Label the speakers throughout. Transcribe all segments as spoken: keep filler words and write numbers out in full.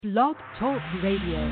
Speaker 1: Blog Talk Radio.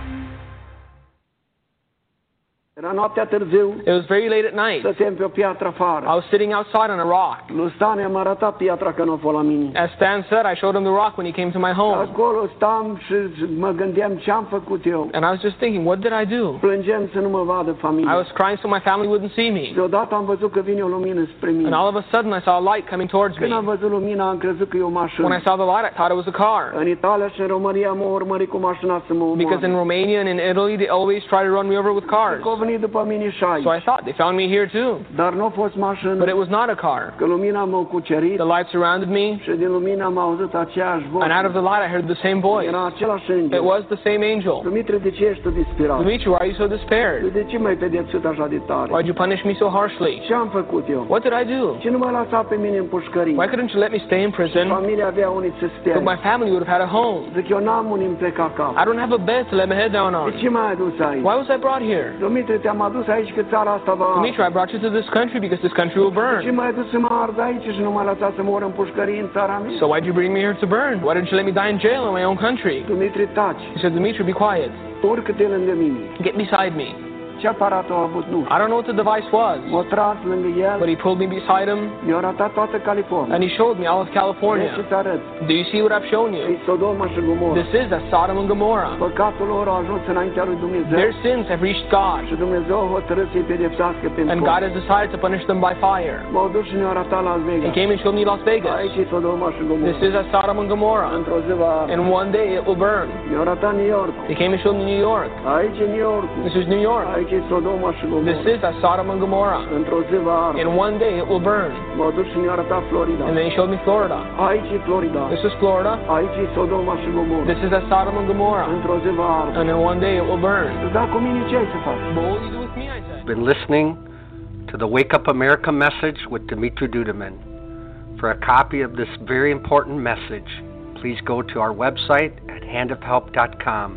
Speaker 2: Era noaptea târziu,
Speaker 3: It was very late at night.
Speaker 2: stăteam pe o piatră afară.
Speaker 3: I was sitting outside on a rock.
Speaker 2: Lui Stan i-am arătat piatra că nu a fost la mine.
Speaker 3: As Stan said, I showed him the rock when he came to my home.
Speaker 2: Acolo stam și mă gândeam ce am făcut eu.
Speaker 3: And I was just thinking, what did I do?
Speaker 2: Plângeam să nu mă vadă
Speaker 3: I
Speaker 2: familia.
Speaker 3: was crying so my family wouldn't see me.
Speaker 2: Deodată am văzut că vine o lumină spre mine.
Speaker 3: And all of a sudden I saw a light coming towards me.
Speaker 2: Când am văzut lumina, am crezut că e o mașină.
Speaker 3: When I saw the light, I thought it was a car.
Speaker 2: În Italia și în România m-au urmărit cu mașina să mă omoare.
Speaker 3: Because in Romania and in Italy, they always try to run me over with cars.
Speaker 2: Că au venit după mine și aici.
Speaker 3: So I thought, they found me here too.
Speaker 2: Dar nu a fost mașină.
Speaker 3: But it was not a car.
Speaker 2: Că lumina m-a cucerit.
Speaker 3: The light surrounded me.
Speaker 2: Și din lumina am auzit aceeași voce.
Speaker 3: And out of the light, I heard the same voice.
Speaker 2: Era același înger.
Speaker 3: It was the same angel.
Speaker 2: Dumitru, de ce ești tu disperat?
Speaker 3: Dimitri, why are you so despaired?
Speaker 2: De ce m-ai pedepsit așa de tare?
Speaker 3: Why'd you punish me so harshly?
Speaker 2: Ce am făcut eu?
Speaker 3: What did I do?
Speaker 2: Ce nu m-a lăsat pe mine în pușcărie?
Speaker 3: Why couldn't you let me stay in prison?
Speaker 2: Familia avea unii să stea.
Speaker 3: But my family would have had a home.
Speaker 2: Zic, eu n-am unii îmi pleca cap.
Speaker 3: I don't have a bed to let my head down
Speaker 2: De
Speaker 3: on.
Speaker 2: ce m-ai adus aici?
Speaker 3: Why was I brought here?
Speaker 2: Dumitru, te-am adus aici că țara asta va...
Speaker 3: Dimitri, I brought you to this country because this country will
Speaker 2: Ce
Speaker 3: burn.
Speaker 2: m-ai adus să mă ard aici și nu m-ai lăsat să mor în pușcărie în țara mea?
Speaker 3: So why'd you bring me here to burn? Why didn't you let me die in jail in my own country?
Speaker 2: Dumitru, taci.
Speaker 3: He said, Dimitri, be quiet.
Speaker 2: Urcă-te lângă mine.
Speaker 3: Get beside me.
Speaker 2: Ce aparat a avut? Nu.
Speaker 3: I don't know what the device was,
Speaker 2: M-a tras lângă el.
Speaker 3: but he pulled me beside him
Speaker 2: Mi-a arătat toată California.
Speaker 3: and he showed me all of
Speaker 2: Vrei ce
Speaker 3: California.
Speaker 2: să arăt?
Speaker 3: Do you see what I've shown
Speaker 2: E
Speaker 3: you?
Speaker 2: Sodoma și Gomorra.
Speaker 3: This is a Sodom and Gomorrah.
Speaker 2: Păcatul lor a ajuns înaintea lui Dumnezeu.
Speaker 3: Their sins have reached God,
Speaker 2: Și Dumnezeu a hotărât să-i pedepsească pentru
Speaker 3: and God has decided to punish them by fire.
Speaker 2: M-au dus și ne-au arătat Las
Speaker 3: He
Speaker 2: Vegas.
Speaker 3: came and showed me Las Vegas.
Speaker 2: Aici e Sodoma și
Speaker 3: This
Speaker 2: Gomorra.
Speaker 3: is a Sodom and Gomorrah.
Speaker 2: Într-o zi va arde.
Speaker 3: And one day it will burn.
Speaker 2: Mi-au arătat New York.
Speaker 3: He came and showed me New York.
Speaker 2: Aici e New York.
Speaker 3: This is New York.
Speaker 2: Aici e Sodoma și
Speaker 3: This
Speaker 2: Gomorra.
Speaker 3: is a Sodom and Gomorrah.
Speaker 2: Într-o zi va arde.
Speaker 3: In one day it will burn.
Speaker 2: M-au dus și ne-au arătat Florida.
Speaker 3: And then he showed me Florida.
Speaker 2: Aici e Florida.
Speaker 3: This is Florida.
Speaker 2: Aici e Sodoma și Gomorra.
Speaker 3: This is a Sodom and Gomorrah.
Speaker 2: Într-o zi va arde.
Speaker 3: And in one day it will burn.
Speaker 2: Da, cu mine ce ai să faci?
Speaker 3: But what will you do with me, I said?
Speaker 4: Been listening to the Wake Up America message with Dimitri Duduman. For a copy of this very important message, please go to our website at hand of help dot com.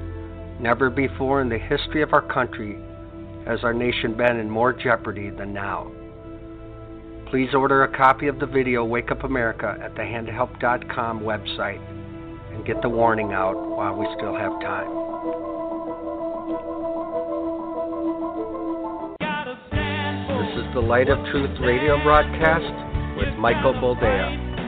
Speaker 4: Never before in the history of our country has our nation been in more jeopardy than now. Please order a copy of the video Wake Up America at the hand of help dot com website and get the warning out while we still have time. This is the Light of Truth radio broadcast with Michael Boldea.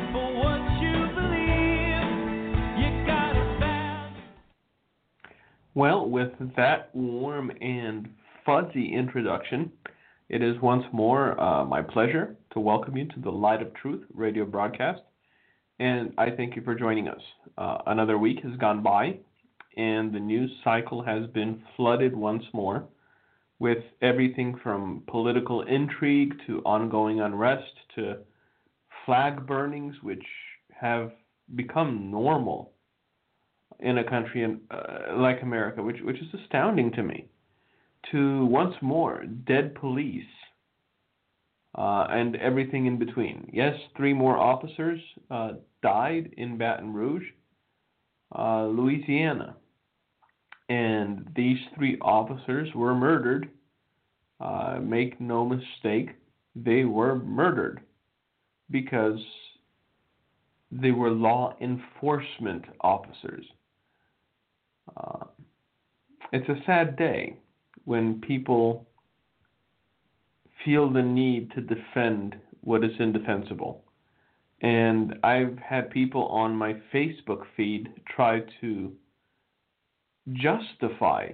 Speaker 5: Well, with that warm and fuzzy introduction, it is once more uh, my pleasure to welcome you to the Light of Truth radio broadcast, and I thank you for joining us. Uh, another week has gone by, and the news cycle has been flooded once more with everything from political intrigue to ongoing unrest to flag burnings, which have become normal in a country in, uh, like America, which which is astounding to me, to once more dead police uh, and everything in between. Yes, three more officers uh, died in Baton Rouge, uh, Louisiana, and these three officers were murdered. Uh, make no mistake, they were murdered because they were law enforcement officers. Uh, it's a sad day when people feel the need to defend what is indefensible. And I've had people on my Facebook feed try to justify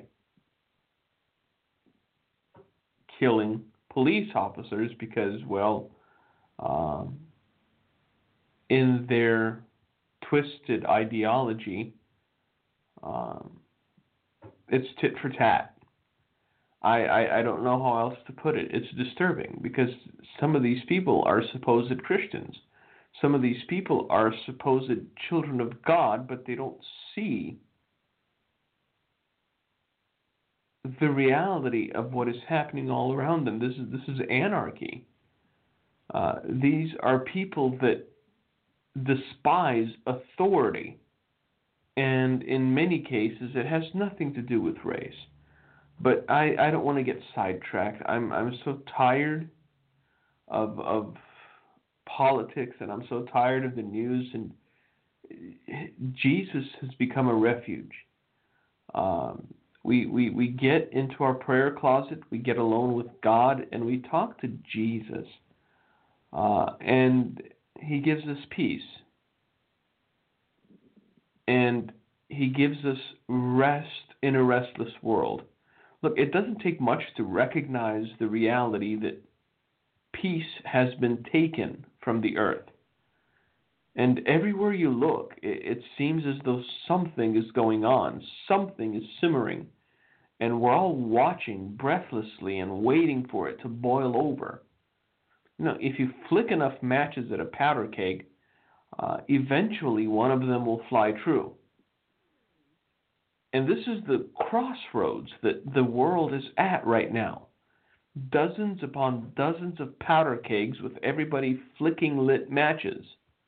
Speaker 5: killing police officers because, well, um, in their twisted ideology, um, it's tit for tat. I, I, I don't know how else to put it. It's disturbing because some of these people are supposed Christians. Some of these people are supposed children of God, but they don't see the reality of what is happening all around them. This is this is anarchy. Uh, these are people that despise authority, and in many cases, it has nothing to do with race. But I, I don't want to get sidetracked. I'm I'm so tired of of politics, and I'm so tired of the news, and Jesus has become a refuge. Um, we, we, we get into our prayer closet, we get alone with God, and we talk to Jesus. Uh, and he gives us peace. And he gives us rest in a restless world. Look, it doesn't take much to recognize the reality that peace has been taken from the earth. And everywhere you look, it, it seems as though something is going on, something is simmering, and we're all watching breathlessly and waiting for it to boil over. You know, if you flick enough matches at a powder keg, uh, eventually one of them will fly true. And this is the crossroads that the world is at right now. Dozens upon dozens of powder kegs with everybody flicking lit matches.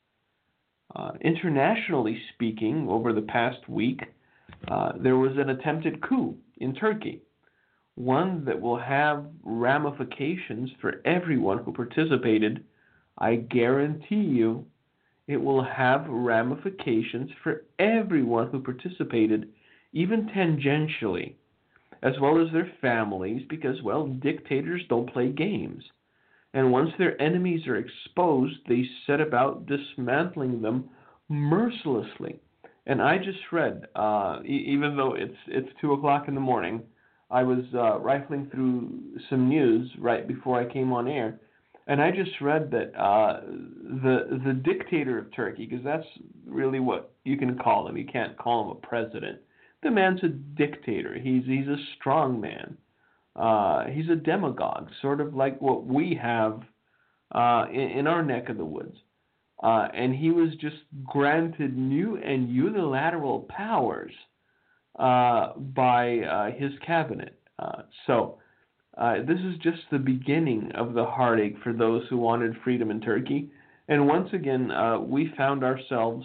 Speaker 5: Uh, internationally speaking, over the past week, uh, there was an attempted coup in Turkey, one that will have ramifications for everyone who participated. I guarantee you it will have ramifications for everyone who participated, even tangentially, as well as their families, because, well, dictators don't play games. And once their enemies are exposed, they set about dismantling them mercilessly. And I just read, uh, e- even though it's it's two o'clock in the morning, I was uh, rifling through some news right before I came on air, and I just read that uh, the the dictator of Turkey, because that's really what you can call him. You can't call him a president. The man's a dictator. He's he's a strong man. Uh, he's a demagogue, sort of like what we have uh, in, in our neck of the woods. Uh, and he was just granted new and unilateral powers uh, by uh, his cabinet. Uh, so uh, this is just the beginning of the heartache for those who wanted freedom in Turkey. And once again, uh, we found ourselves,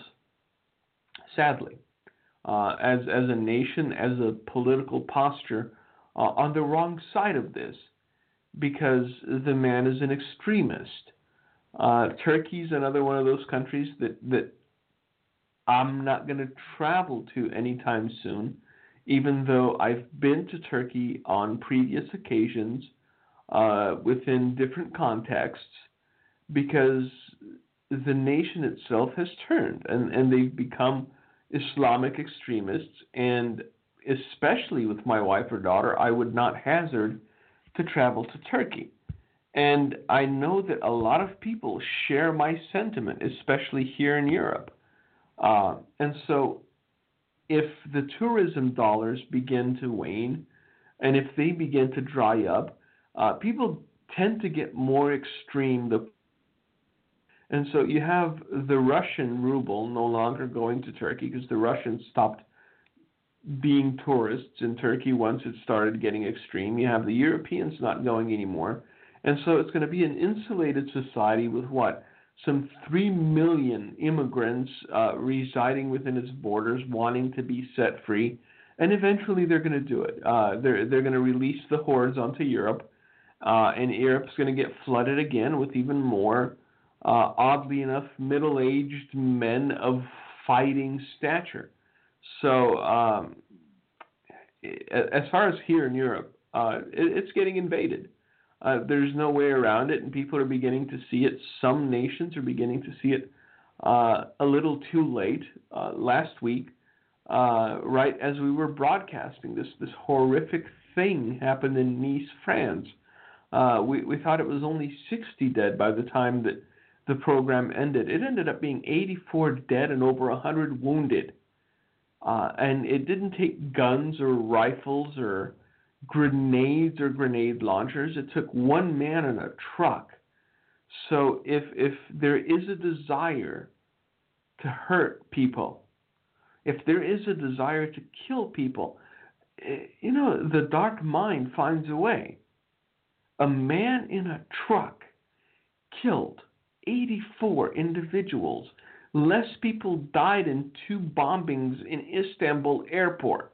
Speaker 5: sadly, uh, as as a nation, as a political posture, Uh, on the wrong side of this, because the man is an extremist. Uh, Turkey's another one of those countries that, that I'm not going to travel to anytime soon, even though I've been to Turkey on previous occasions uh, within different contexts, because the nation itself has turned, and, and they've become Islamic extremists, and especially with my wife or daughter, I would not hazard to travel to Turkey. And I know that a lot of people share my sentiment, especially here in Europe. Uh, and so if the tourism dollars begin to wane, and if they begin to dry up, uh, people tend to get more extreme. The And so you have the Russian ruble no longer going to Turkey, because the Russians stopped being tourists in Turkey once it started getting extreme. You have the Europeans not going anymore. And so it's going to be an insulated society with what? Some three million immigrants uh, residing within its borders, wanting to be set free. And eventually they're going to do it. Uh, they're, they're going to release the hordes onto Europe. Uh, and Europe's going to get flooded again with even more, uh, oddly enough, middle-aged men of fighting stature. So um, as far as here in Europe, uh, it, it's getting invaded. Uh, there's no way around it, and people are beginning to see it. Some nations are beginning to see it uh, a little too late. Uh, last week, uh, right as we were broadcasting, this, this horrific thing happened in Nice, France. Uh, we, we thought it was only sixty dead by the time that the program ended. It ended up being eighty-four dead and over one hundred wounded. Uh, and it didn't take guns or rifles or grenades or grenade launchers. It took one man in a truck. So if if there is a desire to hurt people, if there is a desire to kill people, you know, the dark mind finds a way. A man in a truck killed eighty-four individuals. Less people died in two bombings in Istanbul airport.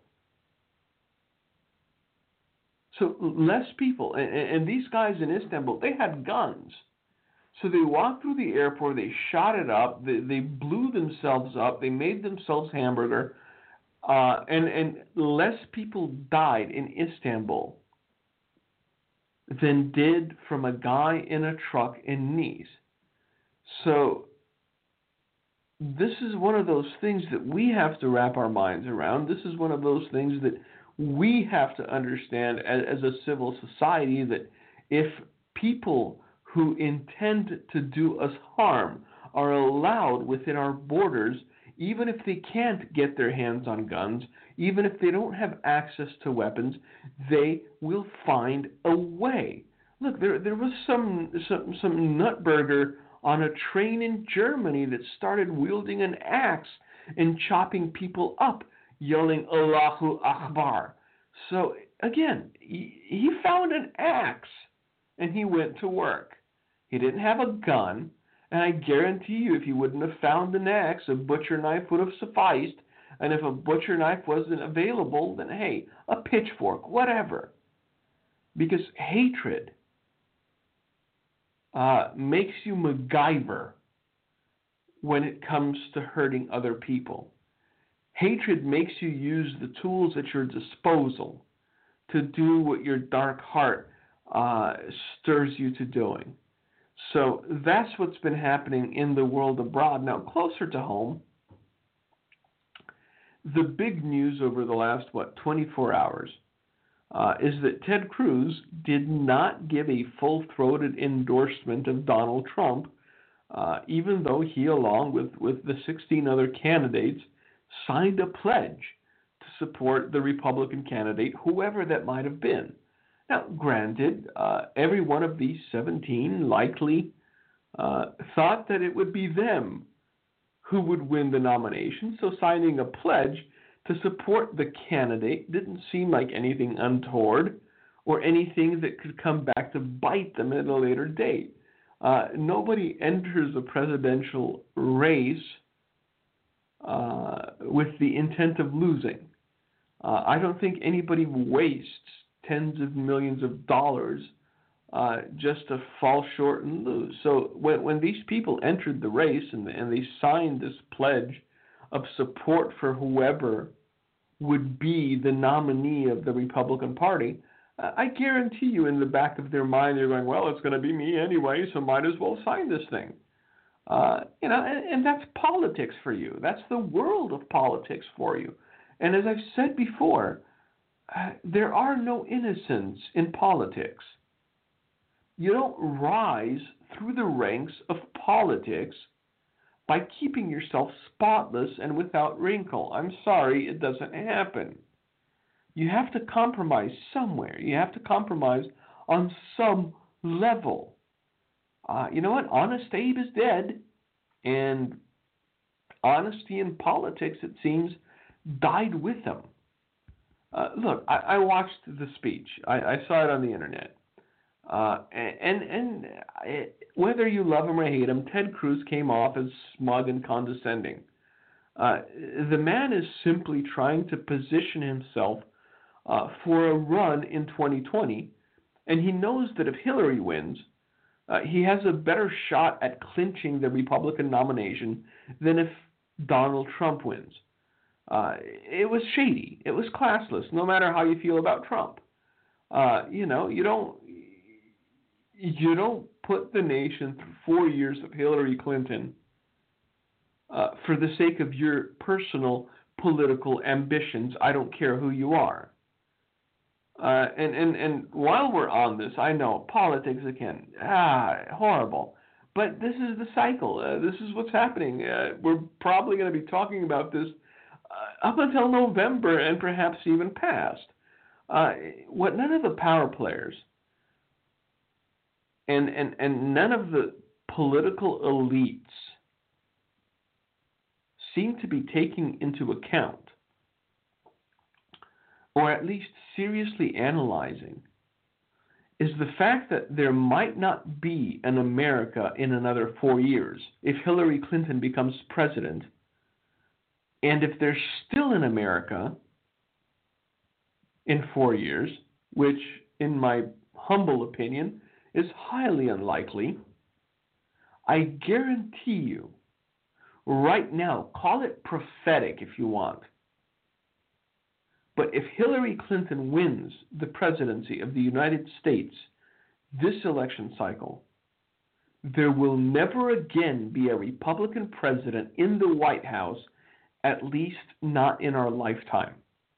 Speaker 5: So less people, and, and these guys in Istanbul, they had guns. So they walked through the airport, they shot it up, they, they blew themselves up, they made themselves hamburger, uh, and, and less people died in Istanbul than did from a guy in a truck in Nice. So this is one of those things that we have to wrap our minds around. This is one of those things that we have to understand as, as a civil society, that if people who intend to do us harm are allowed within our borders, even if they can't get their hands on guns, even if they don't have access to weapons, they will find a way. Look, there there was some some some nutburger on a train in Germany that started wielding an axe and chopping people up, yelling Allahu Akbar. So again, he, he found an axe and he went to work. He didn't have a gun, and I guarantee you if he wouldn't have found an axe, a butcher knife would have sufficed, and if a butcher knife wasn't available, then hey, a pitchfork, whatever. Because hatred Uh, makes you MacGyver when it comes to hurting other people. Hatred makes you use the tools at your disposal to do what your dark heart uh, stirs you to doing. So that's what's been happening in the world abroad. Now, closer to home, the big news over the last, what, twenty-four hours Uh, is that Ted Cruz did not give a full-throated endorsement of Donald Trump, uh, even though he, along with, with the sixteen other candidates, signed a pledge to support the Republican candidate, whoever that might have been. Now, granted, uh, every one of these seventeen likely uh, thought that it would be them who would win the nomination, so signing a pledge to support the candidate didn't seem like anything untoward or anything that could come back to bite them at a later date. Uh, nobody enters a presidential race uh, with the intent of losing. Uh, I don't think anybody wastes tens of millions of dollars uh, just to fall short and lose. So when, when these people entered the race and, and they signed this pledge of support for whoever would be the nominee of the Republican Party, uh, I guarantee you in the back of their mind they're going, well, it's going to be me anyway, so might as well sign this thing. Uh, you know, and, and that's politics for you. That's the world of politics for you. And as I've said before, uh, there are no innocents in politics. You don't rise through the ranks of politics by keeping yourself spotless and without wrinkle. I'm sorry, it doesn't happen. You have to compromise somewhere. You have to compromise on some level. Uh, you know what? Honest Abe is dead, and honesty in politics, it seems, died with him. Uh, look, I, I watched the speech. I, I saw it on the internet. Uh, and and it, whether you love him or hate him, Ted Cruz came off as smug and condescending. Uh, the man is simply trying to position himself uh, for a run in twenty twenty, and he knows that if Hillary wins, uh, he has a better shot at clinching the Republican nomination than if Donald Trump wins. Uh, it was shady. It was classless, no matter how you feel about Trump. Uh, you know, you don't... You don't put the nation through four years of Hillary Clinton uh, for the sake of your personal political ambitions. I don't care who you are. Uh, and, and, and while we're on this, I know politics again, ah, horrible. But this is the cycle. Uh, this is what's happening. Uh, we're probably going to be talking about this uh, up until November and perhaps even past. Uh, what none of the power players And, and and none of the political elites seem to be taking into account, or at least seriously analyzing, is the fact that there might not be an America in another four years if Hillary Clinton becomes president, and if there's still an America in four years, which in my humble opinion is highly unlikely, I guarantee you, right now, call it prophetic if you want, but if Hillary Clinton wins the presidency of the United States this election cycle, there will never again be a Republican president in the White House, at least not in our lifetime.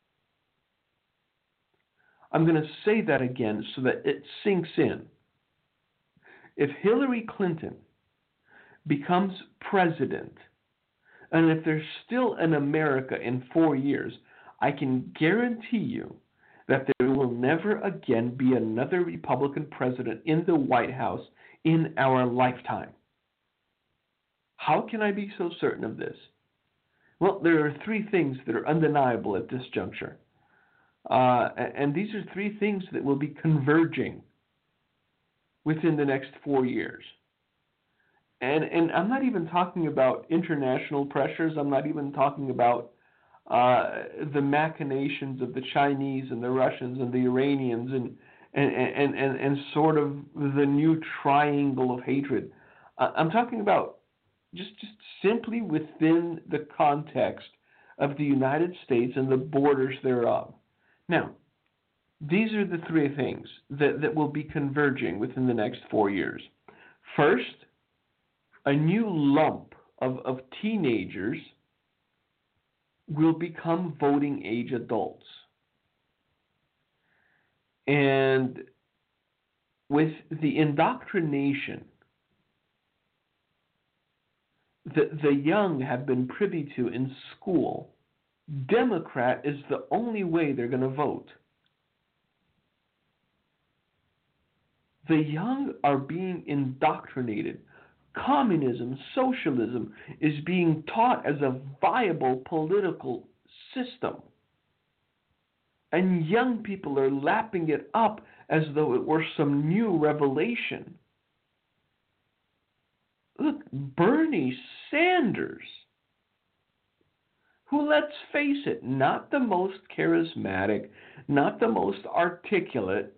Speaker 5: I'm going to say that again so that it sinks in. If Hillary Clinton becomes president, and if there's still an America in four years, I can guarantee you that there will never again be another Republican president in the White House in our lifetime. How can I be so certain of this? Well, there are three things that are undeniable at this juncture. Uh, and these are three things that will be converging within the next four years. And, and I'm not even talking about international pressures. I'm not even talking about uh, the machinations of the Chinese and the Russians and the Iranians and and, and, and, and sort of the new triangle of hatred. Uh, I'm talking about just, just simply within the context of the United States and the borders thereof. Now, these are the three things that, that will be converging within the next four years. First, a new lump of, of teenagers will become voting age adults. And with the indoctrination that the young have been privy to in school, Democrat is the only way they're going to vote. The young are being indoctrinated. Communism, socialism is being taught as a viable political system. And young people are lapping it up as though it were some new revelation. Look, Bernie Sanders, who, let's face it, not the most charismatic, not the most articulate,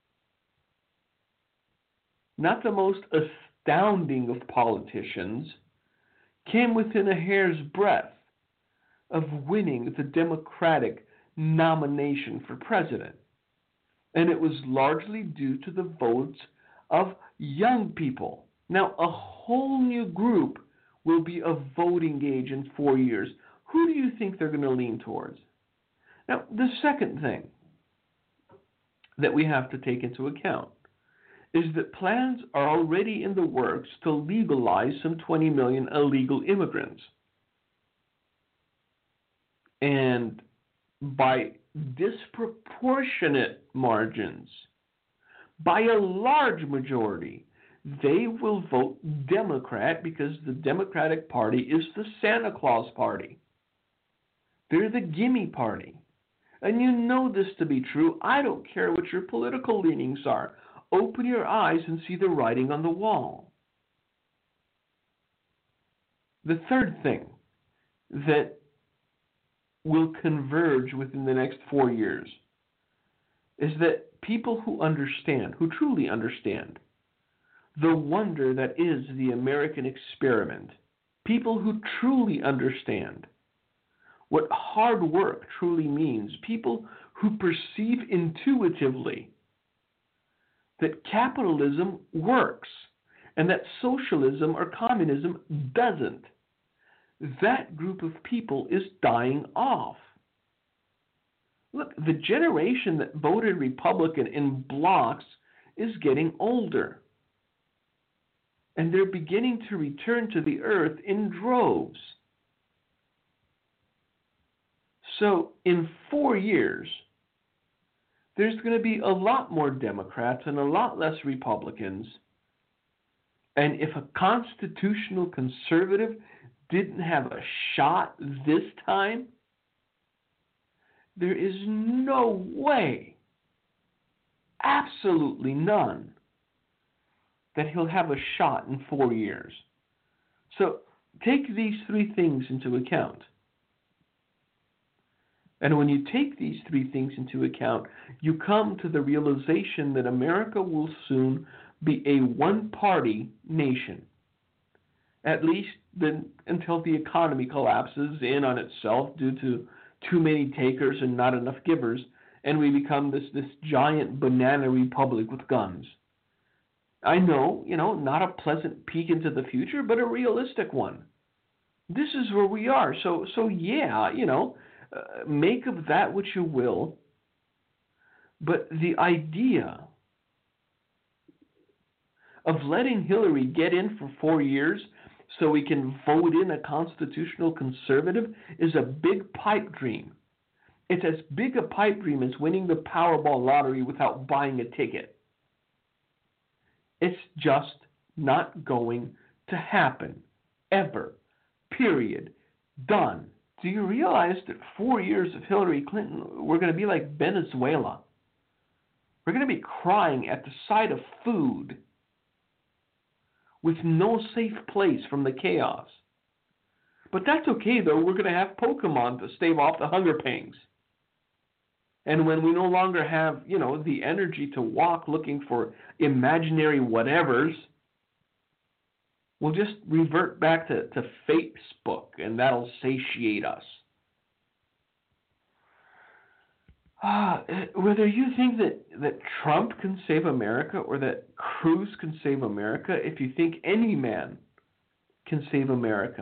Speaker 5: not the most astounding of politicians, came within a hair's breadth of winning the Democratic nomination for president. And it was largely due to the votes of young people. Now, a whole new group will be of voting age in four years. Who do you think they're going to lean towards? Now, the second thing that we have to take into account is that plans are already in the works to legalize some twenty million illegal immigrants. And by disproportionate margins, by a large majority, they will vote Democrat because the Democratic Party is the Santa Claus Party. They're the gimme party. And you know this to be true. I don't care what your political leanings are. Open your eyes and see the writing on the wall. The third thing that will converge within the next four years is that people who understand, who truly understand, the wonder that is the American experiment, people who truly understand what hard work truly means, people who perceive intuitively that capitalism works and that socialism or communism doesn't, that group of people is dying off. Look, the generation that voted Republican in blocks is getting older. And they're beginning to return to the earth in droves. So in four years, there's going to be a lot more Democrats and a lot less Republicans. And if a constitutional conservative didn't have a shot this time, there is no way, absolutely none, that he'll have a shot in four years. So take these three things into account. And when you take these three things into account, you come to the realization that America will soon be a one-party nation. at least then, until the economy collapses in on itself due to too many takers and not enough givers, and we become this, this giant banana republic with guns. I know, you know, not a pleasant peek into the future, but a realistic one. This is where we are. So, so yeah, you know, uh, make of that what you will. But the idea of letting Hillary get in for four years so we can vote in a constitutional conservative is a big pipe dream. It's as big a pipe dream as winning the Powerball lottery without buying a ticket. It's just not going to happen. Ever. Period. Done. Do you realize that four years of Hillary Clinton, we're going to be like Venezuela? We're going to be crying at the sight of food with no safe place from the chaos. But that's okay, though. We're going to have Pokemon to stave off the hunger pangs. And when we no longer have, you know, the energy to walk looking for imaginary whatevers, we'll just revert back to, to Facebook, and that'll satiate us. Ah, whether you think that, that Trump can save America or that Cruz can save America, if you think any man can save America,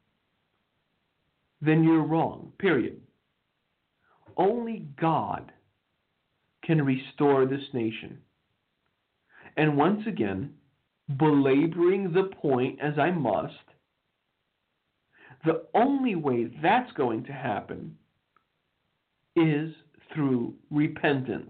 Speaker 5: then you're wrong, period. Only God can restore this nation. And once again, belaboring the point as I must, the only way that's going to happen is through repentance.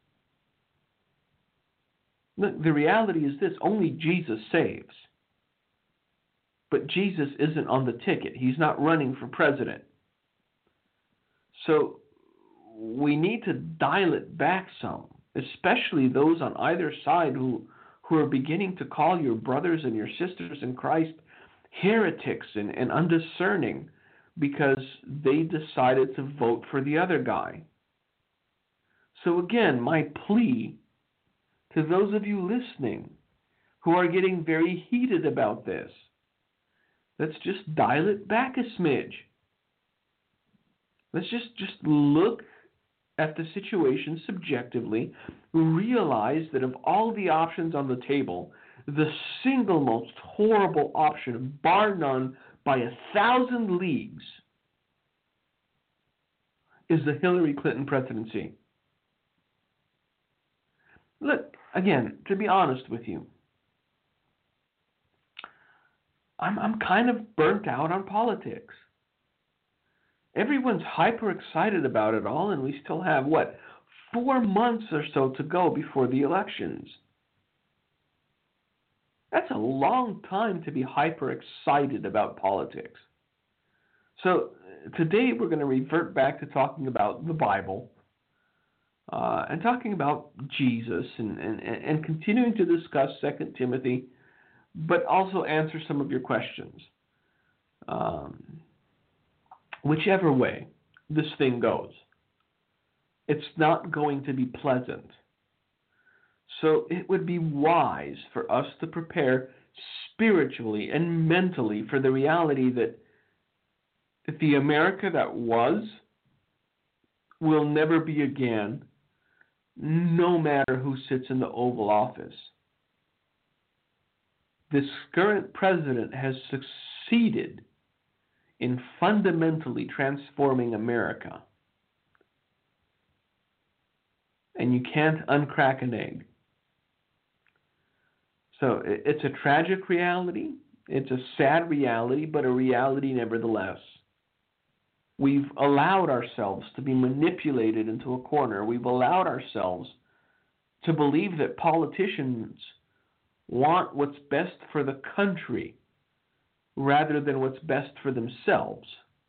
Speaker 5: Look, the reality is this: only Jesus saves. But Jesus isn't on the ticket. He's not running for president. So we need to dial it back some, especially those on either side who, who are beginning to call your brothers and your sisters in Christ heretics and, and undiscerning because they decided to vote for the other guy. So again, my plea to those of you listening who are getting very heated about this, let's just dial it back a smidge. Let's just, just look at the situation subjectively, realize that of all the options on the table, the single most horrible option, bar none, by a thousand leagues, is the Hillary Clinton presidency. Look, again, to be honest with you, I'm I'm kind of burnt out on politics. Everyone's hyper excited about it all, and we still have, what, four months or so to go before the elections. That's a long time to be hyper excited about politics. So today we're going to revert back to talking about the Bible uh, and talking about Jesus and, and, and continuing to discuss Second Timothy, but also answer some of your questions. Um, whichever way this thing goes, it's not going to be pleasant. So it would be wise for us to prepare spiritually and mentally for the reality that the America that was will never be again, no matter who sits in the Oval Office. This current president has succeeded in fundamentally transforming America. And you can't uncrack an egg. So it's a tragic reality. It's a sad reality, but a reality nevertheless. We've allowed ourselves to be manipulated into a corner. We've allowed ourselves to believe that politicians want what's best for the country rather than what's best for themselves.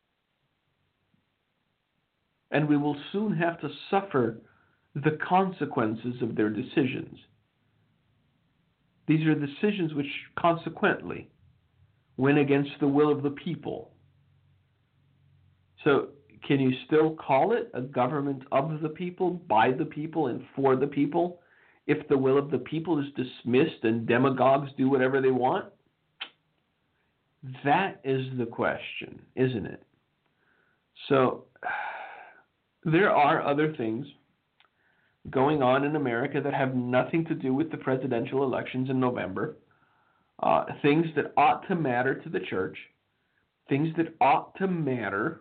Speaker 5: And we will soon have to suffer the consequences of their decisions. These are decisions which consequently went against the will of the people. So can you still call it a government of the people, by the people, and for the people if the will of the people is dismissed and demagogues do whatever they want? That is the question, isn't it? So, there are other things going on in America that have nothing to do with the presidential elections in November. Uh, things that ought to matter to the church. Things that ought to matter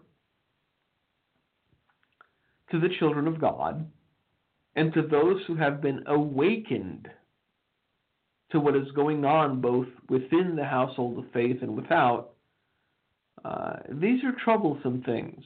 Speaker 5: to the children of God and to those who have been awakened to what is going on both within the household of faith and without. Uh, these are troublesome things.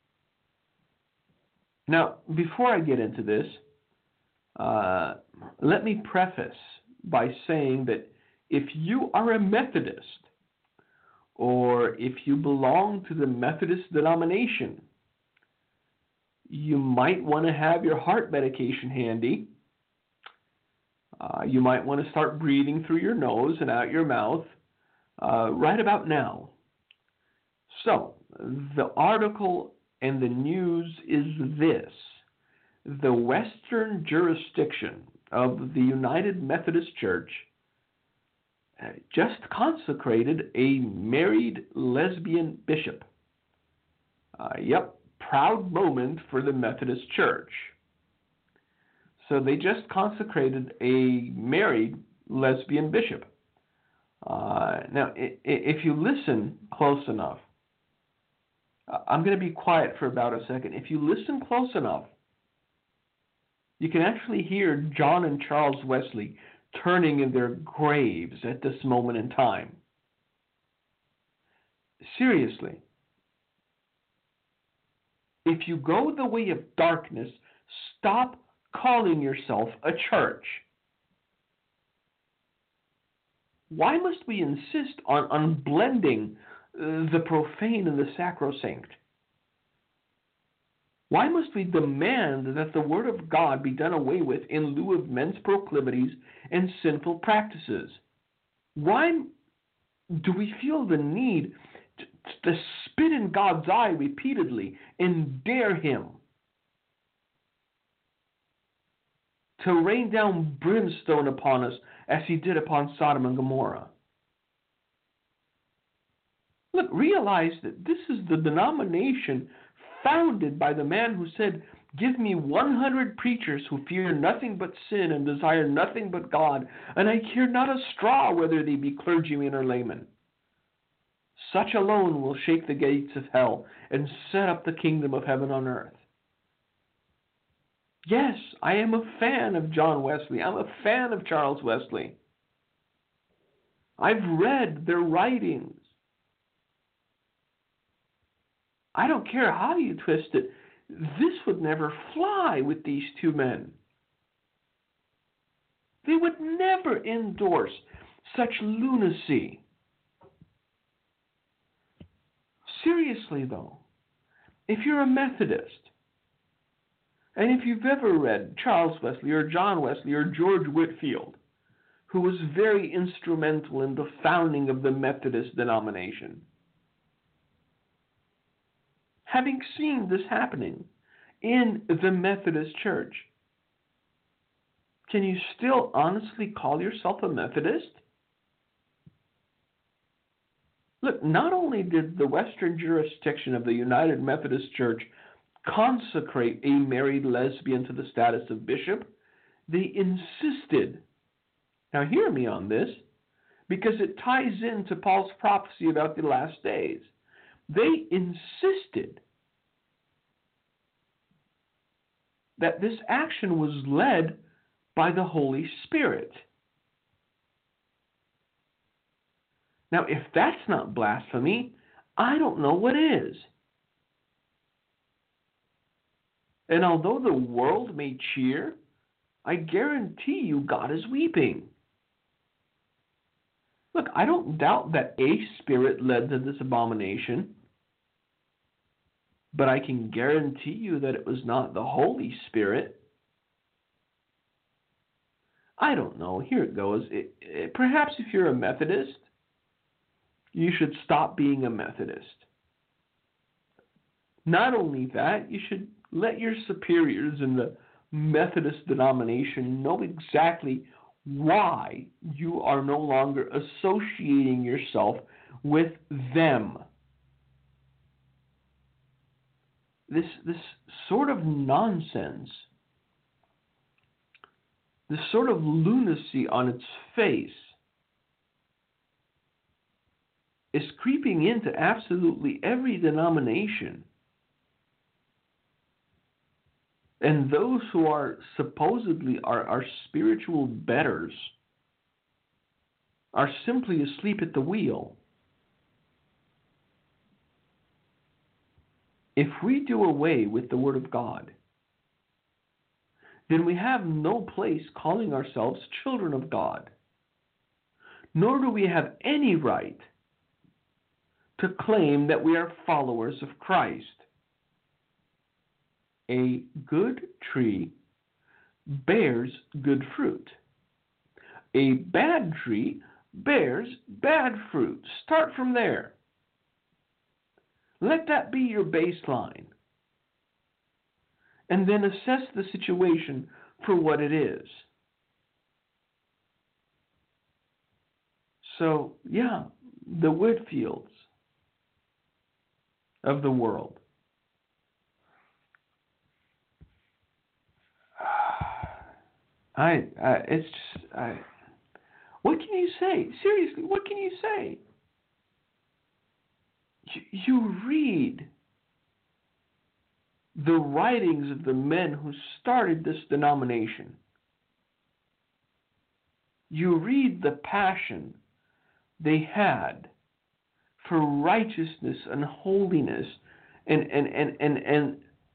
Speaker 5: Now, before I get into this, uh, let me preface by saying that if you are a Methodist, or if you belong to the Methodist denomination, you might want to have your heart medication handy. Uh, you might want to start breathing through your nose and out your mouth uh, right about now. So, the article and the news is this. The Western jurisdiction of the United Methodist Church just consecrated a married lesbian bishop. Uh, yep, proud moment for the Methodist Church. So they just consecrated a married lesbian bishop. Uh, now, if you listen close enough, I'm going to be quiet for about a second. If you listen close enough, you can actually hear John and Charles Wesley turning in their graves at this moment in time. Seriously. If you go the way of darkness, stop calling yourself a church. Why must we insist on, on blending uh, the profane and the sacrosanct? Why must we demand that the Word of God be done away with in lieu of men's proclivities and sinful practices? Why do we feel the need to, to spit in God's eye repeatedly and dare Him to rain down brimstone upon us as He did upon Sodom and Gomorrah? Look, realize that this is the denomination founded by the man who said, "Give me one hundred preachers who fear nothing but sin and desire nothing but God, and I care not a straw whether they be clergymen or laymen. Such alone will shake the gates of hell and set up the kingdom of heaven on earth." Yes, I am a fan of John Wesley. I'm a fan of Charles Wesley. I've read their writings. I don't care how you twist it. This would never fly with these two men. They would never endorse such lunacy. Seriously, though, if you're a Methodist, and if you've ever read Charles Wesley or John Wesley or George Whitefield, who was very instrumental in the founding of the Methodist denomination, having seen this happening in the Methodist Church, can you still honestly call yourself a Methodist? Look, not only did the Western jurisdiction of the United Methodist Church consecrate a married lesbian to the status of bishop, they insisted, now hear me on this, because it ties into Paul's prophecy about the last days. They insisted that this action was led by the Holy Spirit. Now, if that's not blasphemy, I don't know what is. And although the world may cheer, I guarantee you God is weeping. Look, I don't doubt that a spirit led to this abomination, but I can guarantee you that it was not the Holy Spirit. I don't know. Here it goes. It, it, perhaps if you're a Methodist, you should stop being a Methodist. Not only that, you should let your superiors in the Methodist denomination know exactly why you are no longer associating yourself with them. This, this sort of nonsense, this sort of lunacy on its face is creeping into absolutely every denomination. And those who are supposedly are, are spiritual betters are simply asleep at the wheel. If we do away with the Word of God, then we have no place calling ourselves children of God, nor do we have any right to claim that we are followers of Christ. A good tree bears good fruit. A bad tree bears bad fruit. Start from there. Let that be your baseline. And then assess the situation for what it is. So, yeah, the Whitfields of the world. I, I it's just, I, what can you say? Seriously, what can you say? You, you read the writings of the men who started this denomination. You read the passion they had for righteousness and holiness and and, and, and, and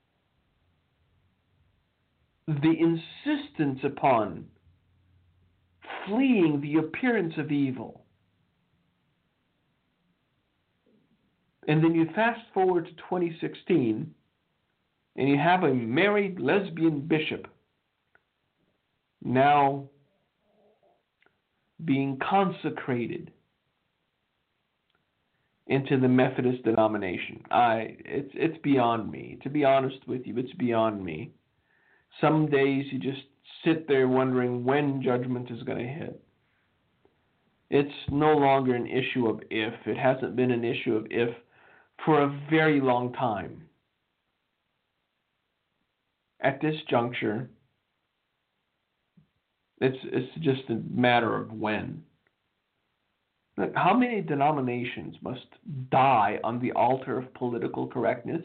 Speaker 5: the insistence upon fleeing the appearance of evil. And then you fast forward to twenty sixteen, and you have a married lesbian bishop now being consecrated into the Methodist denomination. I it's it's beyond me. To be honest with you, it's beyond me. Some days you just sit there wondering when judgment is going to hit. It's no longer an issue of if. It hasn't been an issue of if for a very long time. At this juncture, it's it's just a matter of when. Look, how many denominations must die on the altar of political correctness?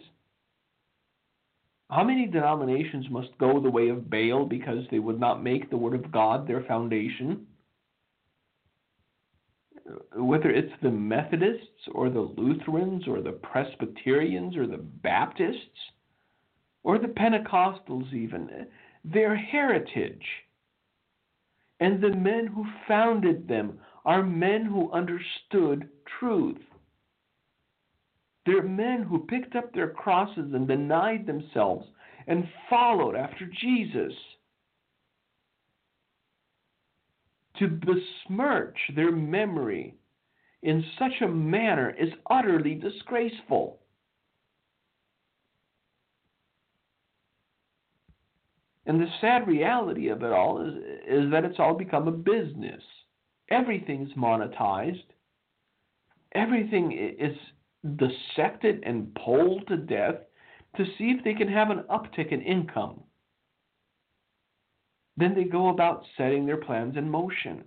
Speaker 5: How many denominations must go the way of Baal because they would not make the Word of God their foundation? Whether it's the Methodists or the Lutherans or the Presbyterians or the Baptists or the Pentecostals even, their heritage and the men who founded them are men who understood truth. They're men who picked up their crosses and denied themselves and followed after Jesus. To besmirch their memory in such a manner is utterly disgraceful. And the sad reality of it all is, is that it's all become a business. Everything's monetized. Everything is dissected and polled to death to see if they can have an uptick in income. Then they go about setting their plans in motion.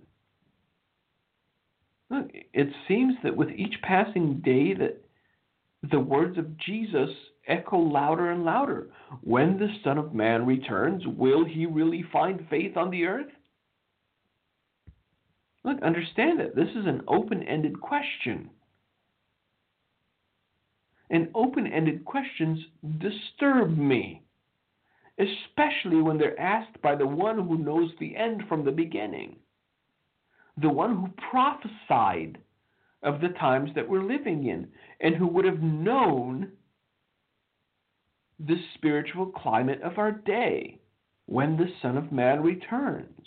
Speaker 5: Look, it seems that with each passing day that the words of Jesus echo louder and louder. When the Son of Man returns, will he really find faith on the earth? Look, understand it. This is an open-ended question. And open-ended questions disturb me, especially when they're asked by the one who knows the end from the beginning, the one who prophesied of the times that we're living in, and who would have known the spiritual climate of our day when the Son of Man returns.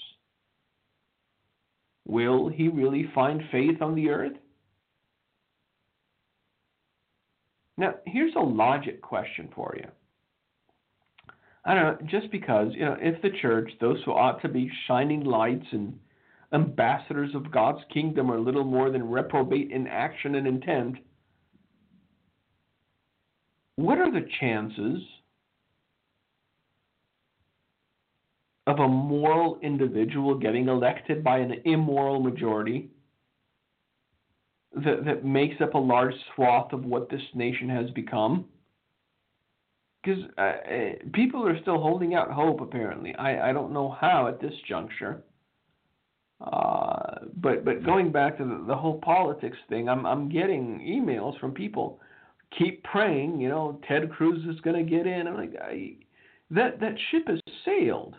Speaker 5: Will he really find faith on the earth? Now, here's a logic question for you. I don't know, just because, you know, if the church, those who ought to be shining lights and ambassadors of God's kingdom are little more than reprobate in action and intent, what are the chances of a moral individual getting elected by an immoral majority that, that makes up a large swath of what this nation has become? Because uh, people are still holding out hope, apparently. I, I don't know how at this juncture. Uh, but but going back to the, the whole politics thing, I'm I'm getting emails from people. Keep praying, you know, Ted Cruz is going to get in. I'm like, I, that that ship has sailed.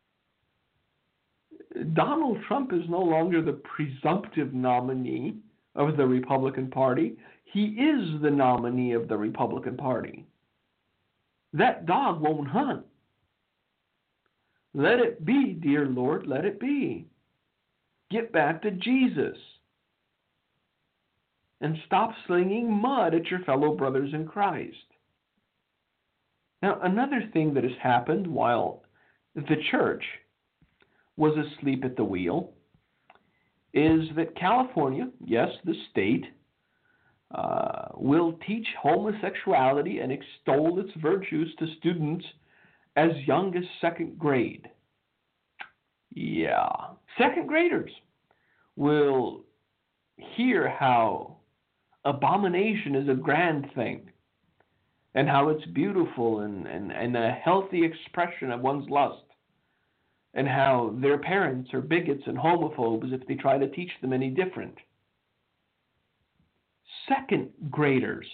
Speaker 5: Donald Trump is no longer the presumptive nominee of the Republican Party. He is the nominee of the Republican Party. That dog won't hunt. Let it be, dear Lord, let it be. Get back to Jesus. And stop slinging mud at your fellow brothers in Christ. Now, another thing that has happened while the church was asleep at the wheel is that California, yes, the state, uh, will teach homosexuality and extol its virtues to students as young as second grade. Yeah. Second graders will hear how abomination is a grand thing and how it's beautiful and, and, and a healthy expression of one's lust, and how their parents are bigots and homophobes if they try to teach them any different. Second graders.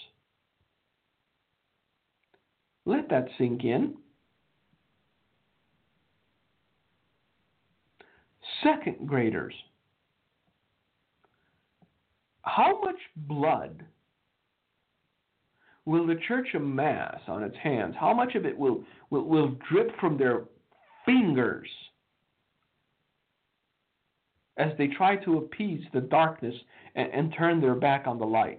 Speaker 5: Let that sink in. Second graders. How much blood will the church amass on its hands? How much of it will, will, will drip from their fingers as they try to appease the darkness and, and turn their back on the light?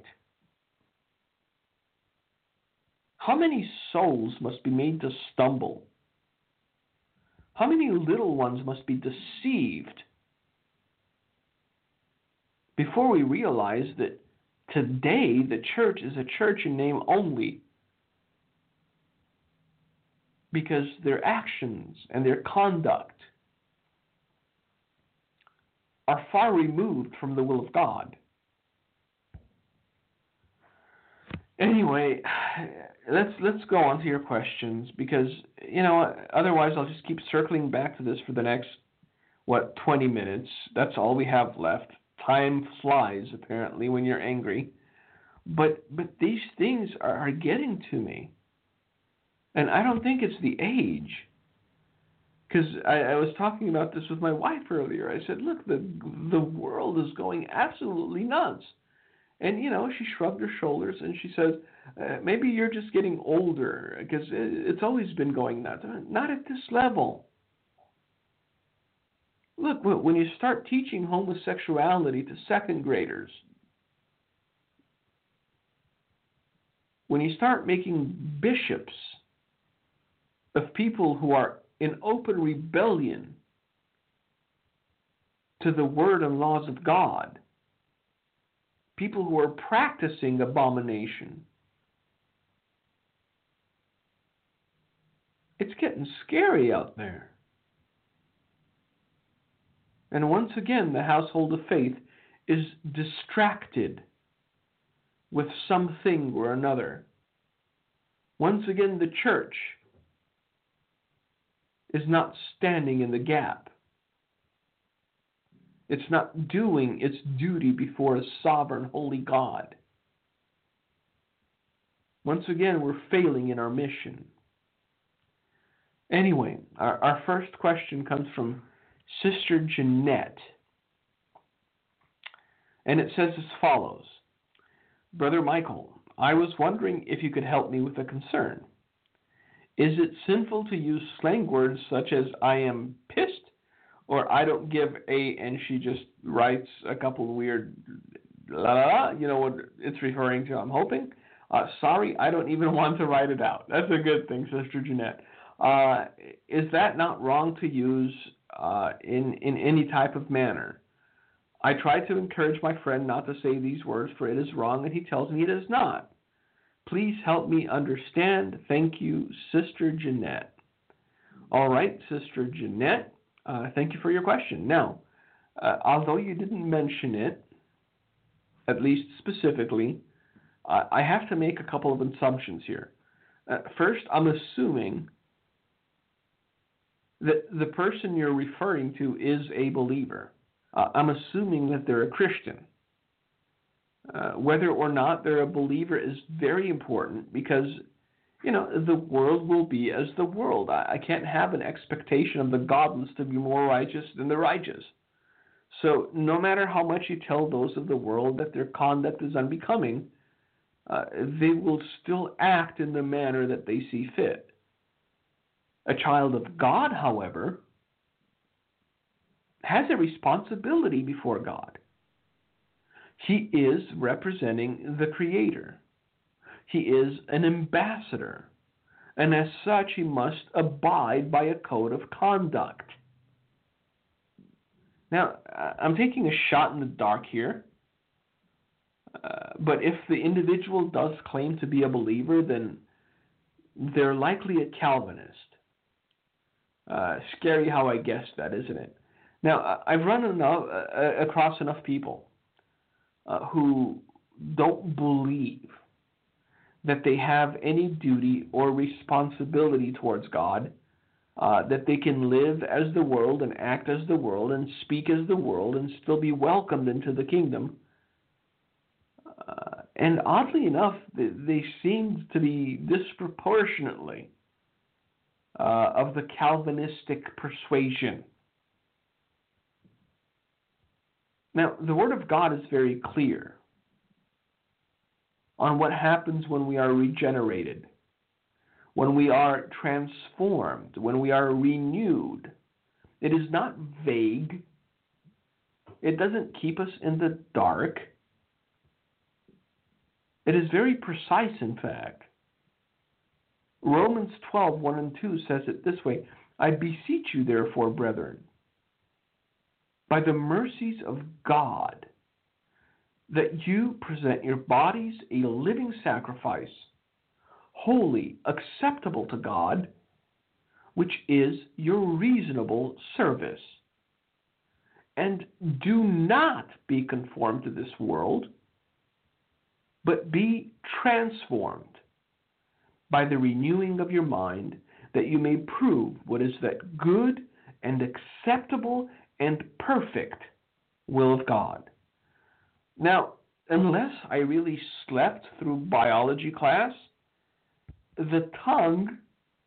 Speaker 5: How many souls must be made to stumble? How many little ones must be deceived before we realize that today the church is a church in name only, because their actions and their conduct are far removed from the will of God? Anyway, let's let's go on to your questions, because, you know, otherwise I'll just keep circling back to this for the next, what, twenty minutes. That's all we have left. Time flies, apparently, when you're angry. But but these things are, are getting to me. And I don't think it's the age. Because I, I was talking about this with my wife earlier. I said, look, the the world is going absolutely nuts. And, you know, she shrugged her shoulders and she says, uh, maybe you're just getting older, because it, it's always been going nuts. Not at this level. Look, when you start teaching homosexuality to second graders, when you start making bishops of people who are in open rebellion to the word and laws of God, people who are practicing abomination, it's getting scary out there. And once again, the household of faith is distracted with something or another. Once again, the church is not standing in the gap. It's not doing its duty before a sovereign, holy God. Once again, we're failing in our mission. Anyway, our, our first question comes from Sister Jeanette. And it says as follows. Brother Michael, I was wondering if you could help me with a concern. Is it sinful to use slang words such as I am pissed, or I don't give a, and she just writes a couple of weird la la la, you know what it's referring to, I'm hoping. Uh, sorry, I don't even want to write it out. That's a good thing, Sister Jeanette. Uh, is that not wrong to use uh, in, in any type of manner? I try to encourage my friend not to say these words, for it is wrong, and he tells me it is not. Please help me understand. Thank you, Sister Jeanette. All right, Sister Jeanette, uh, thank you for your question. Now, uh, although you didn't mention it, at least specifically, uh, I have to make a couple of assumptions here. Uh, first, I'm assuming that the person you're referring to is a believer. Uh, I'm assuming that they're a Christian. Uh, whether or not they're a believer is very important because, you know, the world will be as the world. I, I can't have an expectation of the godless to be more righteous than the righteous. So no matter how much you tell those of the world that their conduct is unbecoming, uh, they will still act in the manner that they see fit. A child of God, however, has a responsibility before God. He is representing the Creator. He is an ambassador, and as such he must abide by a code of conduct. Now, I'm taking a shot in the dark here, uh, but if the individual does claim to be a believer, then they're likely a Calvinist. Uh, scary how I guessed that, isn't it? Now, I've run enough, uh, across enough people uh, who don't believe that they have any duty or responsibility towards God, uh, that they can live as the world and act as the world and speak as the world and still be welcomed into the kingdom. Uh, and oddly enough, they, they seem to be disproportionately uh, of the Calvinistic persuasion. Now, the Word of God is very clear on what happens when we are regenerated, when we are transformed, when we are renewed. It is not vague. It doesn't keep us in the dark. It is very precise, in fact. Romans twelve, one and two says it this way, I beseech you, therefore, brethren, by the mercies of God, that you present your bodies a living sacrifice, holy, acceptable to God, which is your reasonable service. And do not be conformed to this world, but be transformed by the renewing of your mind, that you may prove what is that good and acceptable and perfect will of God. Now, unless I really slept through biology class, the tongue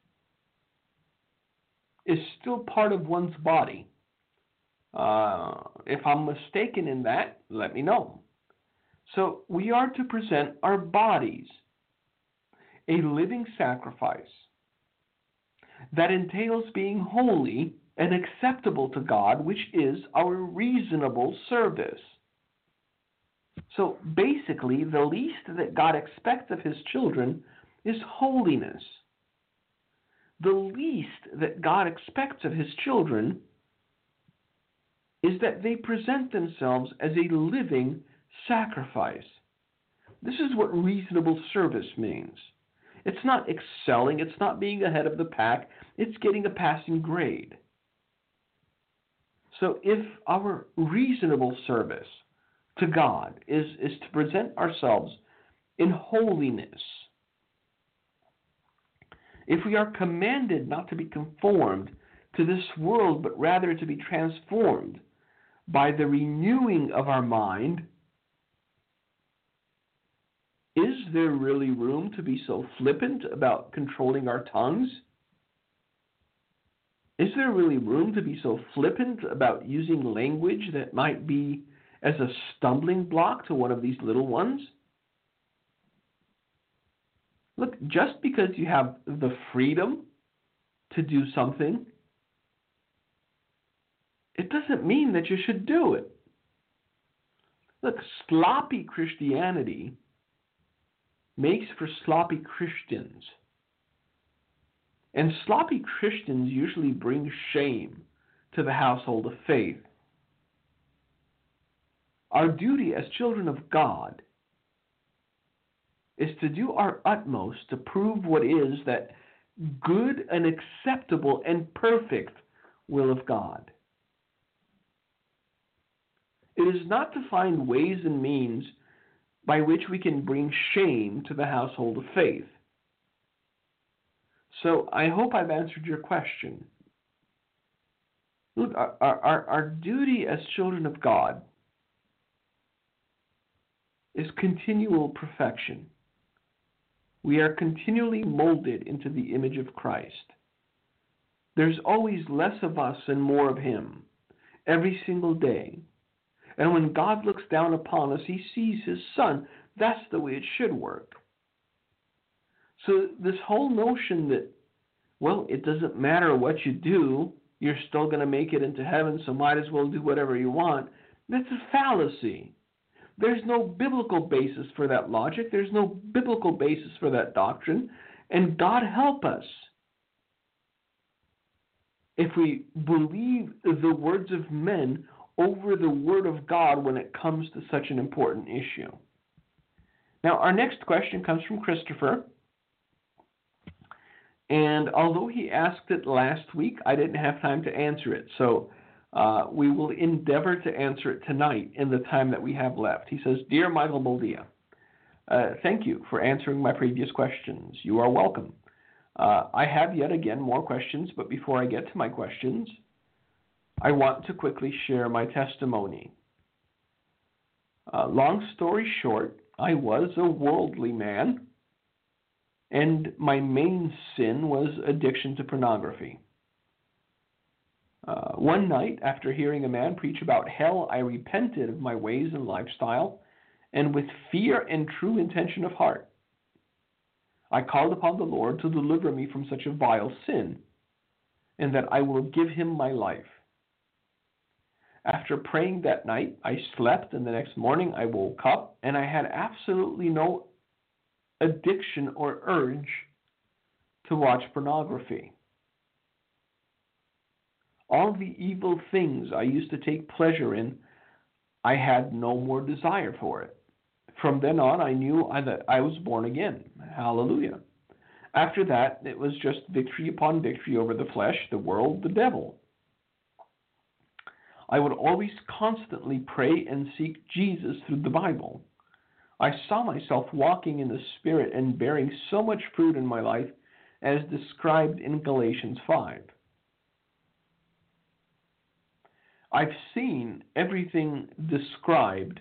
Speaker 5: is still part of one's body. Uh, if I'm mistaken in that, let me know. So we are to present our bodies a living sacrifice that entails being holy and acceptable to God, which is our reasonable service. So basically, the least that God expects of his children is holiness. The least that God expects of his children is that they present themselves as a living sacrifice. This is what reasonable service means. It's not excelling, it's not being ahead of the pack, it's getting a passing grade. So if our reasonable service to God is, is to present ourselves in holiness, if we are commanded not to be conformed to this world, but rather to be transformed by the renewing of our mind, is there really room to be so flippant about controlling our tongues? Is there really room to be so flippant about using language that might be as a stumbling block to one of these little ones? Look, just because you have the freedom to do something, it doesn't mean that you should do it. Look, sloppy Christianity makes for sloppy Christians. And sloppy Christians usually bring shame to the household of faith. Our duty as children of God is to do our utmost to prove what is that good and acceptable and perfect will of God. It is not to find ways and means by which we can bring shame to the household of faith. So I hope I've answered your question. Look, our, our, our duty as children of God is continual perfection. We are continually molded into the image of Christ. There's always less of us and more of Him every single day. And when God looks down upon us, He sees His Son. That's the way it should work. So this whole notion that, well, it doesn't matter what you do, you're still going to make it into heaven, so might as well do whatever you want, that's a fallacy. There's no biblical basis for that logic. There's no biblical basis for that doctrine. And God help us if we believe the words of men over the Word of God when it comes to such an important issue. Now, our next question comes from Christopher. And although he asked it last week, I didn't have time to answer it. So uh, we will endeavor to answer it tonight in the time that we have left. He says, Dear Michael Boldia, uh, thank you for answering my previous questions. You are welcome. Uh, I have yet again more questions, but before I get to my questions, I want to quickly share my testimony. Uh, long story short, I was a worldly man, and my main sin was addiction to pornography. Uh, one night, after hearing a man preach about hell, I repented of my ways and lifestyle, and with fear and true intention of heart, I called upon the Lord to deliver me from such a vile sin, and that I will give Him my life. After praying that night, I slept, and the next morning I woke up, and I had absolutely no addiction or urge to watch pornography. All the evil things I used to take pleasure in, I had no more desire for it. From then on, I knew I, that I was born again. Hallelujah. After that, it was just victory upon victory over the flesh, the world, the devil. I would always constantly pray and seek Jesus through the Bible. I saw myself walking in the Spirit and bearing so much fruit in my life as described in Galatians five. I've seen everything described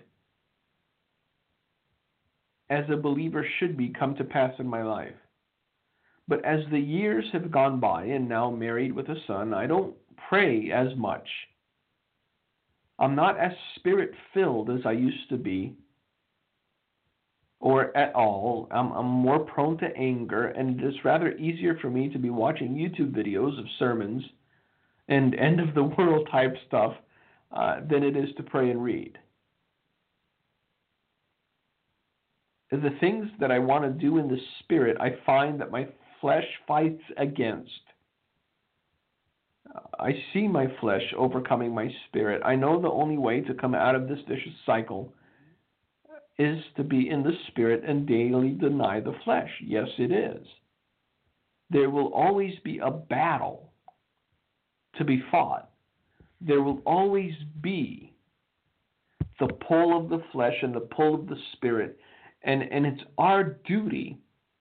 Speaker 5: as a believer should be come to pass in my life. But as the years have gone by and now married with a son, I don't pray as much. I'm not as Spirit-filled as I used to be, or at all. I'm, I'm more prone to anger, and it is rather easier for me to be watching YouTube videos of sermons and end-of-the-world type stuff uh, than it is to pray and read. The things that I want to do in the Spirit, I find that my flesh fights against. I see my flesh overcoming my spirit. I know the only way to come out of this vicious cycle is to be in the Spirit and daily deny the flesh. Yes, it is. There will always be a battle to be fought. There will always be the pull of the flesh and the pull of the Spirit. And, and it's our duty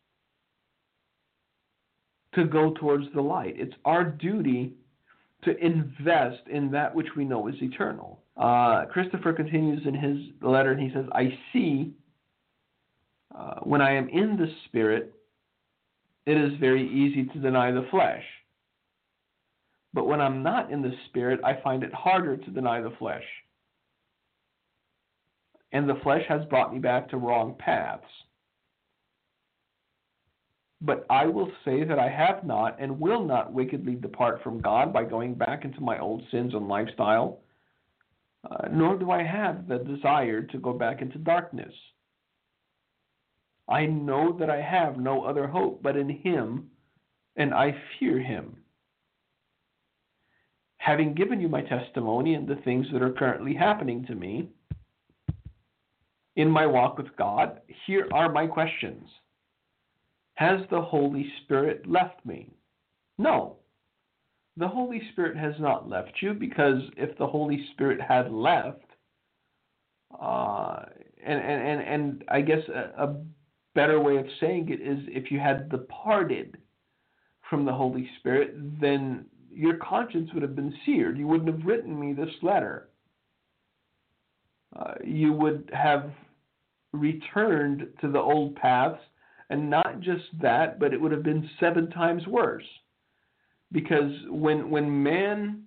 Speaker 5: to go towards the light. It's our duty to invest in that which we know is eternal. Uh, Christopher continues in his letter, and he says, I see uh, when I am in the Spirit, it is very easy to deny the flesh. But when I'm not in the Spirit, I find it harder to deny the flesh. And the flesh has brought me back to wrong paths. But I will say that I have not and will not wickedly depart from God by going back into my old sins and lifestyle, uh, nor do I have the desire to go back into darkness. I know that I have no other hope but in Him, and I fear Him. Having given you my testimony and the things that are currently happening to me, in my walk with God, here are my questions. Has the Holy Spirit left me? No. The Holy Spirit has not left you, because if the Holy Spirit had left, uh, and, and, and, and I guess a, a better way of saying it is, if you had departed from the Holy Spirit, then your conscience would have been seared. You wouldn't have written me this letter. Uh, you would have returned to the old paths, and not just that, but it would have been seven times worse. Because when when man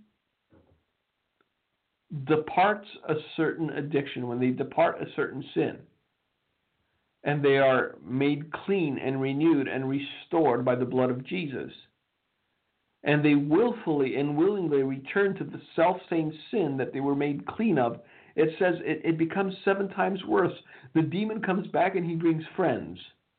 Speaker 5: departs a certain addiction, when they depart a certain sin, and they are made clean and renewed and restored by the blood of Jesus, and they willfully and willingly return to the self-same sin that they were made clean of, it says it, it becomes seven times worse. The demon comes back and he brings friends.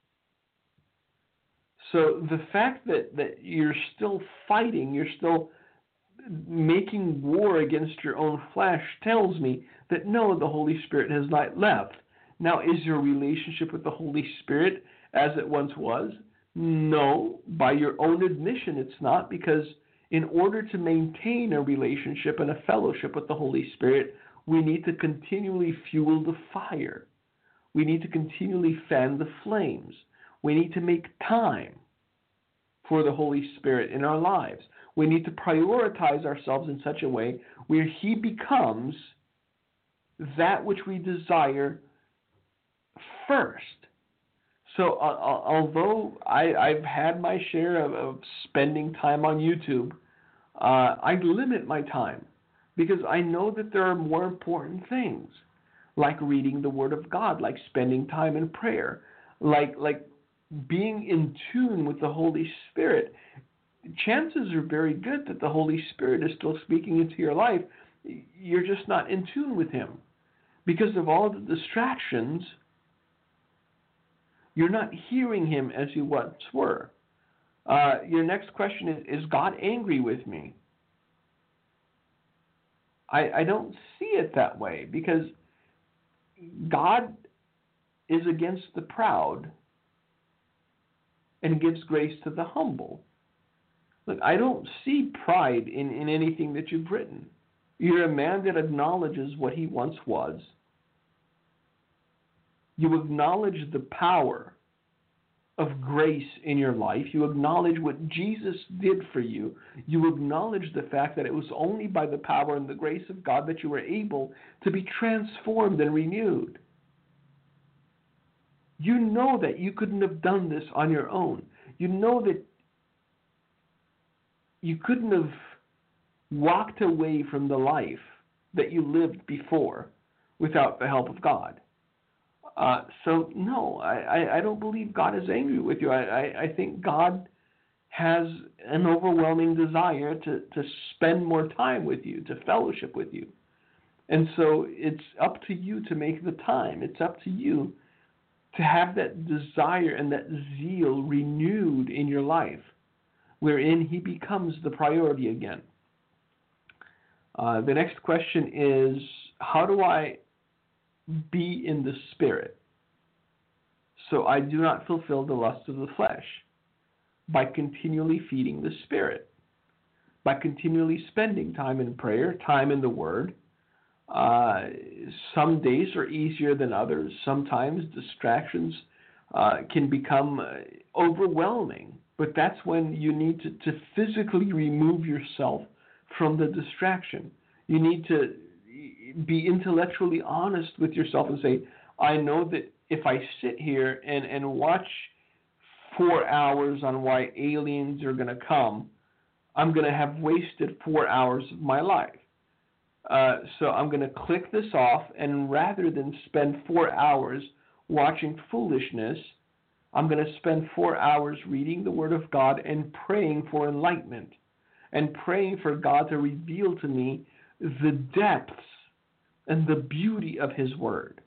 Speaker 5: So the fact that, that you're still fighting, you're still making war against your own flesh, tells me that no, the Holy Spirit has not left. Now, is your relationship with the Holy Spirit as it once was? No, by your own admission it's not, because in order to maintain a relationship and a fellowship with the Holy Spirit, we need to continually fuel the fire. We need to continually fan the flames. We need to make time for the Holy Spirit in our lives. We need to prioritize ourselves in such a way where He becomes that which we desire first. So uh, although I, I've had my share of, of spending time on YouTube, uh, I limit my time, because I know that there are more important things, like reading the Word of God, like spending time in prayer, like like being in tune with the Holy Spirit. Chances are very good that the Holy Spirit is still speaking into your life. You're just not in tune with Him. Because of all the distractions, you're not hearing Him as you once were. Uh, your next question is, is God angry with me? I, I don't see it that way, because God is against the proud and gives grace to the humble. Look, I don't see pride in, in anything that you've written. You're a man that acknowledges what he once was. You acknowledge the power of grace in your life. You acknowledge what Jesus did for you. You acknowledge the fact that it was only by the power and the grace of God that you were able to be transformed and renewed. You know that you couldn't have done this on your own. You know that you couldn't have walked away from the life that you lived before without the help of God. Uh, so, no, I, I, I don't believe God is angry with you. I, I, I think God has an overwhelming desire to, to spend more time with you, to fellowship with you. And so it's up to you to make the time. It's up to you to have that desire and that zeal renewed in your life, wherein He becomes the priority again. Uh, the next question is, how do I be in the Spirit so I do not fulfill the lust of the flesh? By continually feeding the Spirit, by continually spending time in prayer, time in the Word. Uh, some days are easier than others. Sometimes distractions uh, can become uh, overwhelming, but that's when you need to, to physically remove yourself from the distraction. You need to be intellectually honest with yourself and say, I know that if I sit here and, and watch four hours on why aliens are going to come, I'm going to have wasted four hours of my life. Uh, so I'm going to click this off, and rather than spend four hours watching foolishness, I'm going to spend four hours reading the Word of God and praying for enlightenment, and praying for God to reveal to me the depths and the beauty of His Word.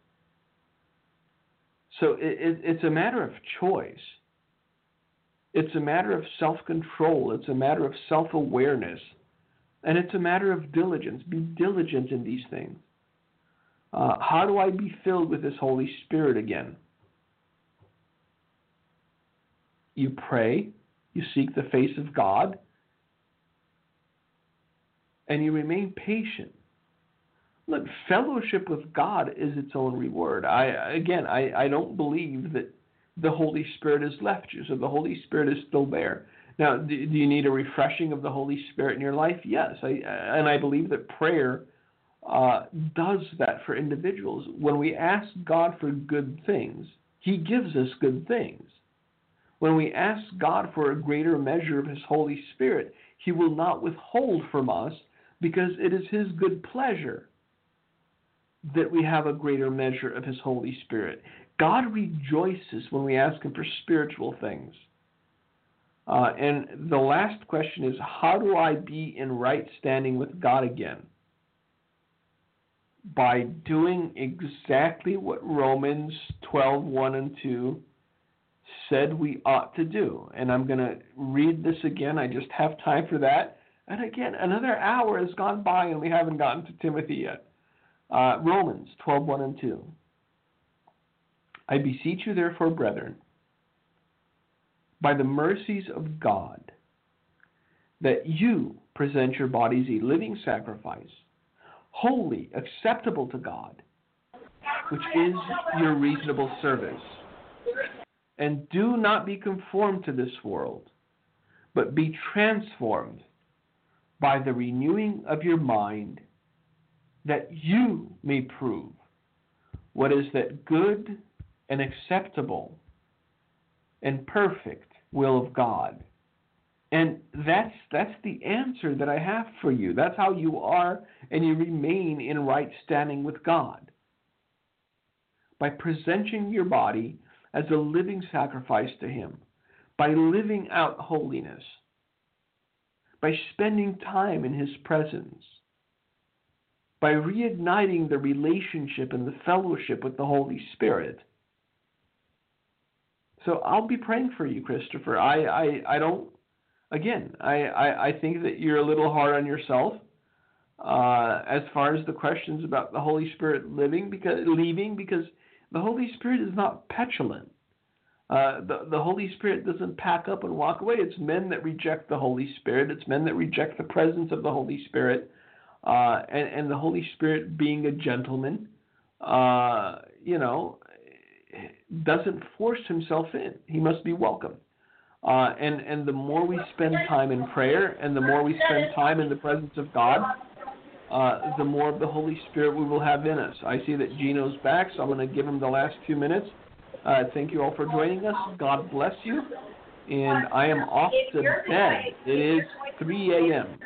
Speaker 5: So it, it, it's a matter of choice. It's a matter of self-control. It's a matter of self-awareness. And it's a matter of diligence. Be diligent in these things. Uh, how do I be filled with this Holy Spirit again? You pray, you seek the face of God, and you remain patient. Look, fellowship with God is its own reward. I again, I, I don't believe that the Holy Spirit has left you, so the Holy Spirit is still there. Now, do, do you need a refreshing of the Holy Spirit in your life? Yes, I, and I believe that prayer uh, does that for individuals. When we ask God for good things, He gives us good things. When we ask God for a greater measure of His Holy Spirit, He will not withhold from us, because it is His good pleasure that we have a greater measure of His Holy Spirit. God rejoices when we ask Him for spiritual things. Uh, and the last question is, how do I be in right standing with God again? By doing exactly what Romans twelve, one and two said we ought to do. And I'm going to read this again. I just have time for that. And again, another hour has gone by and we haven't gotten to Timothy yet. Uh, Romans twelve, one and two. I beseech you, therefore, brethren, by the mercies of God, that you present your bodies a living sacrifice, holy, acceptable to God, which is your reasonable service. And do not be conformed to this world, but be transformed by the renewing of your mind, that you may prove what is that good and acceptable and perfect will of God. And that's that's the answer that I have for you. That's how you are and you remain in right standing with God. By presenting your body as a living sacrifice to Him, by living out holiness, by spending time in His presence, by reigniting the relationship and the fellowship with the Holy Spirit. So I'll be praying for you, Christopher. I, I, I don't, again, I, I, I think that you're a little hard on yourself uh, as far as the questions about the Holy Spirit living, because leaving, because the Holy Spirit is not petulant. Uh, the, the Holy Spirit doesn't pack up and walk away. It's men that reject the Holy Spirit. It's men that reject the presence of the Holy Spirit. Uh, and, and the Holy Spirit, being a gentleman, uh, you know, doesn't force Himself in. He must be welcome. Uh, and, and the more we spend time in prayer and the more we spend time in the presence of God, uh, the more of the Holy Spirit we will have in us. I see that Gino's back, so I'm going to give him the last few minutes. Uh, thank you all for joining us. God bless you. And I am off to bed. It is three a.m.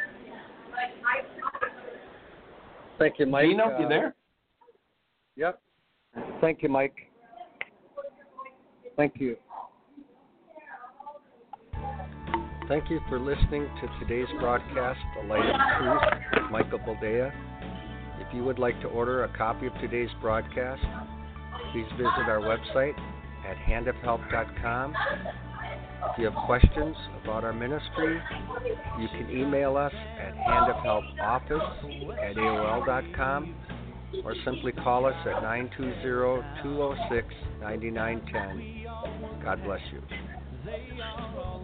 Speaker 4: Thank you, Mike.
Speaker 5: Gino,
Speaker 4: uh,
Speaker 5: you there?
Speaker 4: Yep. Thank you, Mike. Thank you. Thank you for listening to today's broadcast, The Light of Truth, with Michael Boldea. If you would like to order a copy of today's broadcast, please visit our website at hand of help dot com. If you have questions about our ministry, you can email us at handofhelpoffice at A O L dot com or simply call us at nine two zero, two zero six, nine nine one zero. God bless you.